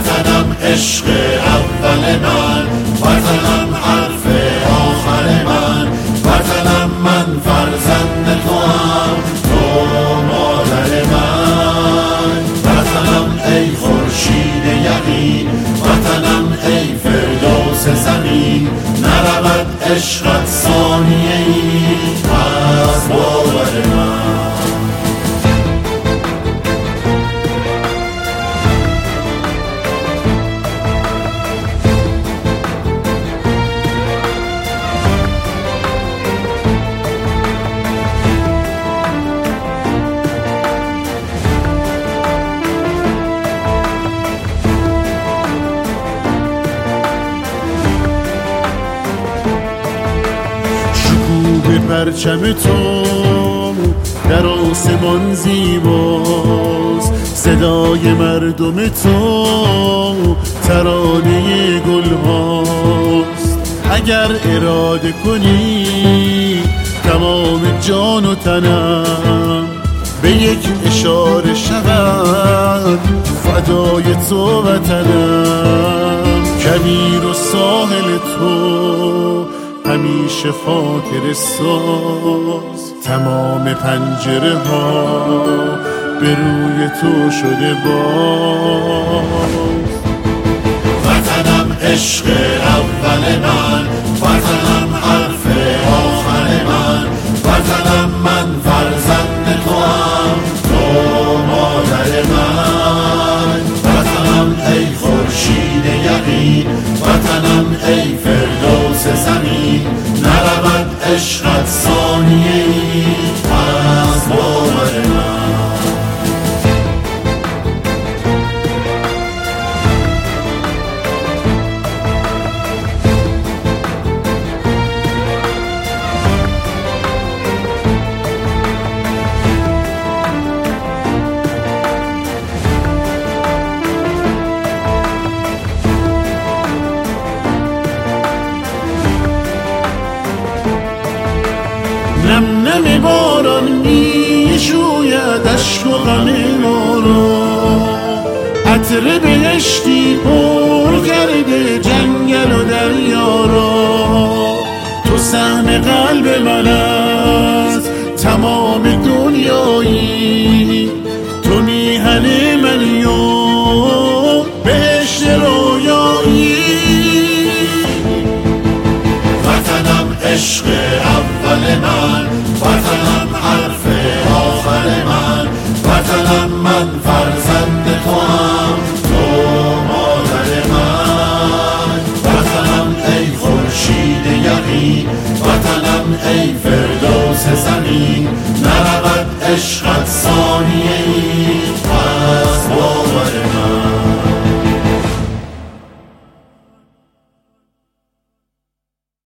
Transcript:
وطنم عشق اول من، وطنم حرف آخر من، وطنم من فرزند توام، تو مادر من. وطنم ای خورشید یقین، وطنم ای فردوس زمین، نرود عشقت ثانیه ای از باور من. پرچم تو در آسمان زیباست، صدای مردم تو ترانه گل هاست. اگر اراده کنی تمام جان و تنم به یک اشاره شود فدای تو وطنم. کویر و ساحل تو همیشه خاطر ساز، تمام پنجره ها به روی تو شده باز. وطنم عشق اول من، وطنم حرف آخر من، وطنم من فرزند توام، تو مادر من. وطنم ای خورشید یقین، وطنم ای فردوس زمین، نرود عشقت ثانیه ای از باور من. نم نم باران می شوید اشک و غم ما را، عطر بهشتی پر کرده جنگل و دریا را. تو سهم قلب من از تمام دنیایی، تو میهن منی و بهشت رویایی. وطنم عشق اول من، وطنم حرف آخر من، وطنم من فرزند توام، تو مادر من. وطنم ای خورشید یقین، وطنم ای فردوس زمین، نرود عشق